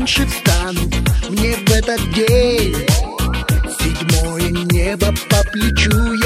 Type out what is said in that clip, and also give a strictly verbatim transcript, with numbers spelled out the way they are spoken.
раньше встану мне в этот день. Седьмое небо по плечу